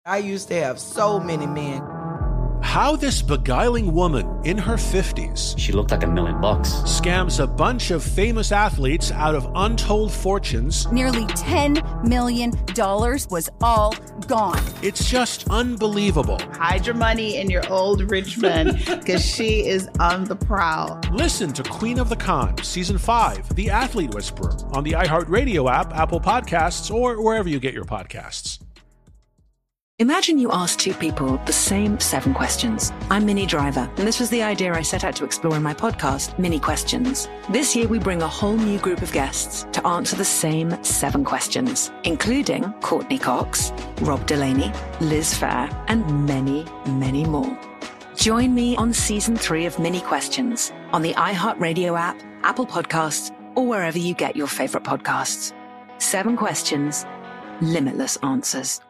I used to have so many men. How this beguiling woman in her 50s, she looked like $1 million, scams a bunch of famous athletes out of untold fortunes. Nearly $10 million was all gone. It's just unbelievable. Hide your money in your old rich man, because she is on the prowl. Listen to Queen of the Con, Season 5, The Athlete Whisperer, on the iHeartRadio app, Apple Podcasts, or wherever you get your podcasts. Imagine you ask two people the same 7 questions. I'm Minnie Driver, and this was the idea I set out to explore in my podcast, Mini Questions. This year, we bring a whole new group of guests to answer the same 7 questions, including Courtney Cox, Rob Delaney, Liz Phair, and many, many more. Join me on Season 3 of Mini Questions on the iHeartRadio app, Apple Podcasts, or wherever you get your favorite podcasts. 7 questions, limitless answers.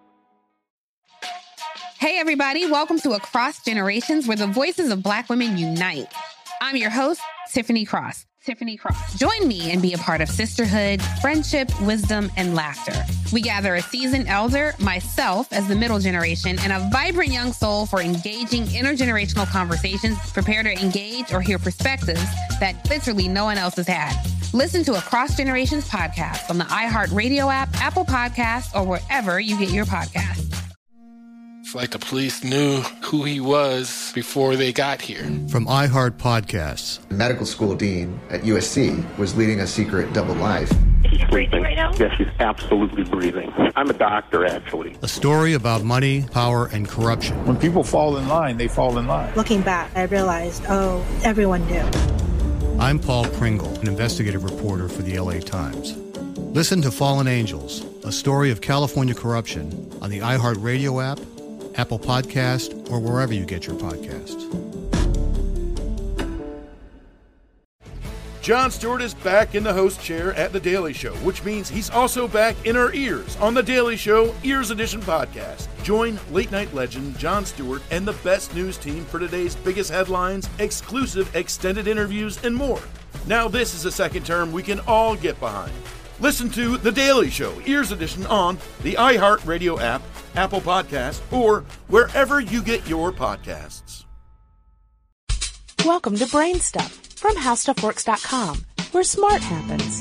Hey, everybody. Welcome to Across Generations, where the voices of Black women unite. I'm your host, Tiffany Cross. Join me and be a part of sisterhood, friendship, wisdom, and laughter. We gather a seasoned elder, myself as the middle generation, and a vibrant young soul for engaging intergenerational conversations. Prepare to engage or hear perspectives that literally no one else has had. Listen to Across Generations podcast on the iHeartRadio app, Apple Podcasts, or wherever you get your podcasts. It's like the police knew who he was before they got here. From iHeart Podcasts. The medical school dean at USC was leading a secret double life. Is he breathing right now? Yes, he's absolutely breathing. I'm a doctor, actually. A story about money, power, and corruption. When people fall in line, they fall in line. Looking back, I realized, everyone knew. I'm Paul Pringle, an investigative reporter for the LA Times. Listen to Fallen Angels, a story of California corruption on the iHeartRadio app, Apple Podcast, or wherever you get your podcasts. Jon Stewart is back in the host chair at The Daily Show, which means he's also back in our ears on The Daily Show Ears Edition podcast. Join late-night legend Jon Stewart and the best news team for today's biggest headlines, exclusive extended interviews, and more. Now this is a second term we can all get behind. Listen to The Daily Show Ears Edition on the iHeartRadio app, Apple Podcasts, or wherever you get your podcasts. Welcome to Brain Stuff from HowStuffWorks.com, where smart happens.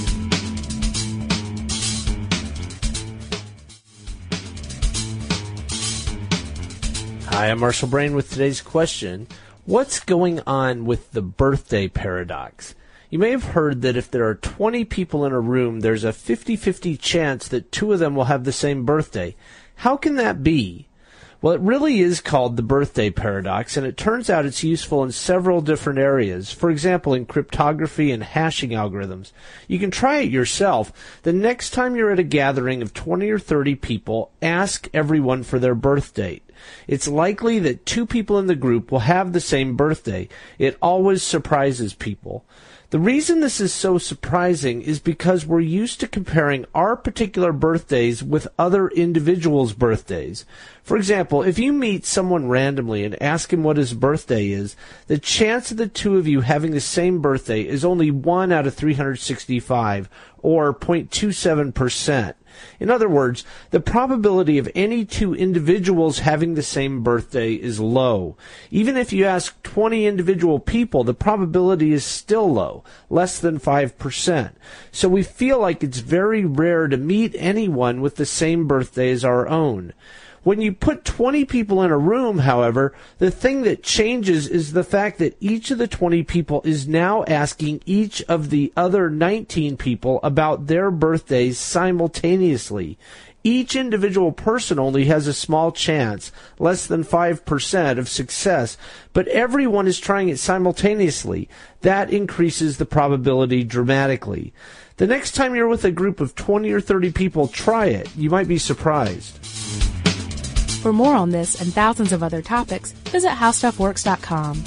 Hi, I'm Marshall Brain with today's question. What's going on with the birthday paradox? You may have heard that if there are 20 people in a room, there's a 50-50 chance that 2 of them will have the same birthday. How can that be? Well, it really is called the birthday paradox, and it turns out it's useful in several different areas. For example, in cryptography and hashing algorithms. You can try it yourself. The next time you're at a gathering of 20 or 30 people, ask everyone for their birth date. It's likely that 2 people in the group will have the same birthday. It always surprises people. The reason this is so surprising is because we're used to comparing our particular birthdays with other individuals' birthdays. For example, if you meet someone randomly and ask him what his birthday is, the chance of the 2 of you having the same birthday is only 1 out of 365, or 0.27%. In other words, the probability of any 2 individuals having the same birthday is low. Even if you ask 20 individual people, the probability is still low, less than 5%. So we feel like it's very rare to meet anyone with the same birthday as our own. When you put 20 people in a room, however, the thing that changes is the fact that each of the 20 people is now asking each of the other 19 people about their birthdays simultaneously. Each individual person only has a small chance, less than 5% of success, but everyone is trying it simultaneously. That increases the probability dramatically. The next time you're with a group of 20 or 30 people, try it. You might be surprised. For more on this and thousands of other topics, visit HowStuffWorks.com.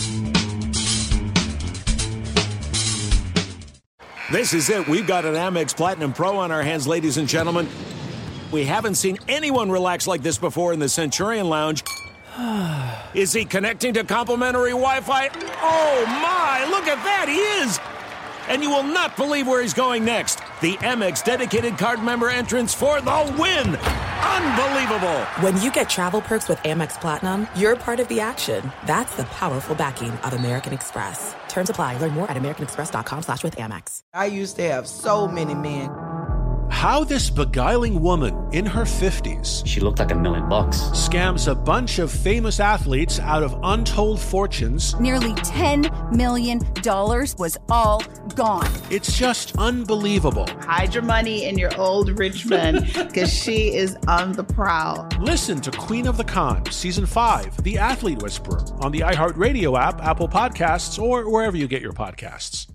This is it. We've got an Amex Platinum Pro on our hands, ladies and gentlemen. We haven't seen anyone relax like this before in the Centurion Lounge. Is he connecting to complimentary Wi-Fi? Oh, my! Look at that! He is! And you will not believe where he's going next. The Amex dedicated card member entrance for the win! Unbelievable. When you get travel perks with Amex Platinum, you're part of the action. That's the powerful backing of American Express. Terms apply. Learn more at americanexpress.com/withAmex. I used to have so many men. How this beguiling woman in her 50s, she looked like $1 million, scams a bunch of famous athletes out of untold fortunes. Nearly $10 million was all gone. It's just unbelievable. Hide your money in your old rich man, because she is on the prowl. Listen to Queen of the Con, Season 5, The Athlete Whisperer, on the iHeartRadio app, Apple Podcasts, or wherever you get your podcasts.